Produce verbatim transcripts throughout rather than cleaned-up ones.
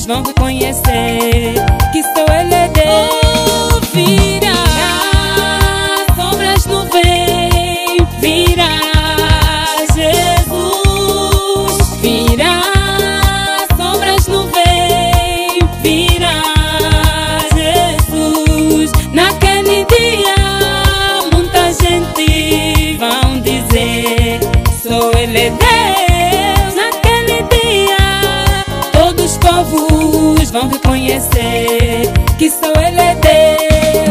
vão reconhecer que só Ele é Deus. Virá, sombras no vem, virá Jesus. Virá, sombras no vem, virá Jesus. Naquele dia muita gente vão dizer só Ele é Deus. Naquele dia todos os povos vão reconhecer que só Ele é Deus.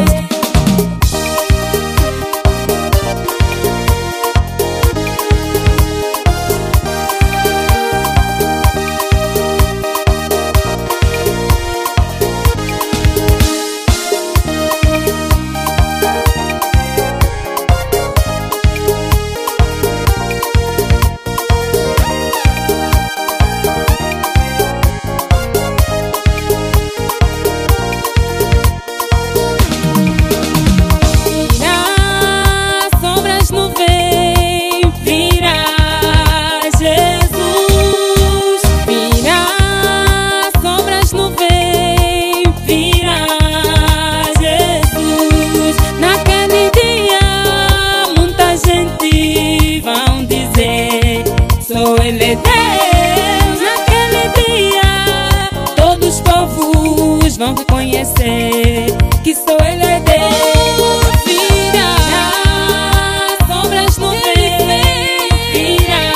Ele é Deus. Naquele dia todos os povos vão reconhecer que só Ele é Deus. Virá, sombras no vem, virá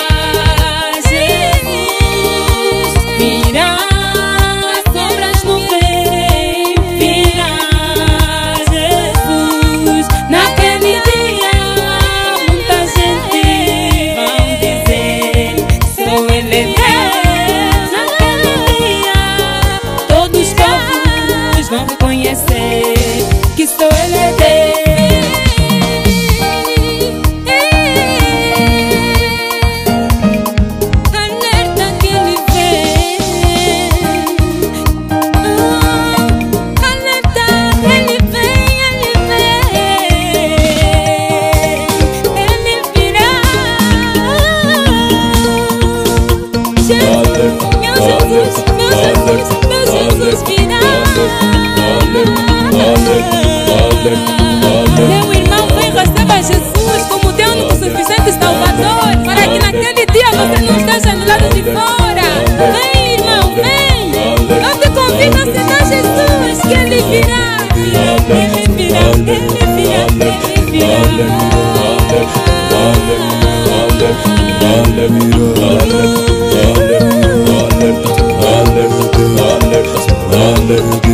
Jesus. Virá, sombras no vem, virá Jesus. Naquele dia muita gente vão dizer Ele é Deus. Naquele dia todos os povos vão reconhecer que só Ele é Deus. Alerta que Ele vem. Alerta, Ele vem, Ele vem. Ele virá. Jesus, meu Jesus, meu Jesus, meu Jesus virá. Meu irmão, vem, receba Jesus como Deus único, suficiente Salvador, para que naquele dia você não esteja do lado de fora. Vem, irmão, vem. Eu te convido a aceitar Jesus, que Ele virá. Ele virá, Ele virá, Ele virá.